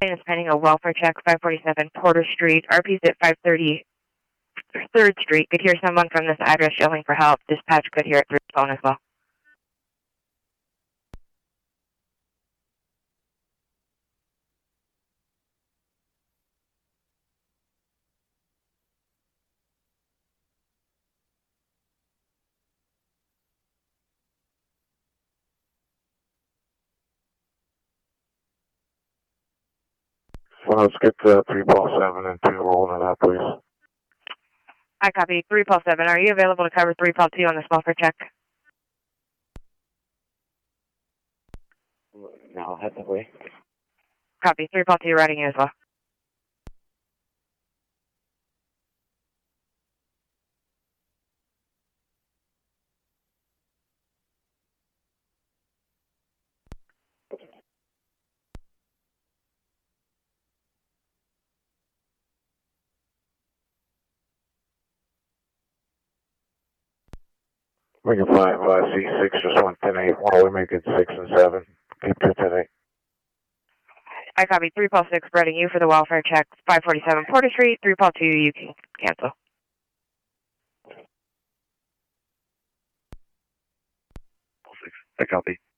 is pending a welfare check, 547 Porter Street. RP's at 530 3rd Street. Could hear someone from this address yelling for help. Dispatch could hear it through the phone as well. Well, let's get 3 Paul 7 and 2 rolling it out, please. I copy. 3 Paul 7. Are you available to cover 3 Paul 2 on this welfare check? No, I'll head that way. Copy. 3 Paul 2 routing you as well. Make it 5, C6, just 110-8. Why don't we make it 6 and 7? Keep 210-8. I copy. 3 Paul 6 routing you for the welfare check, 547 Porter Street. 3 Paul 2, you can cancel. I copy.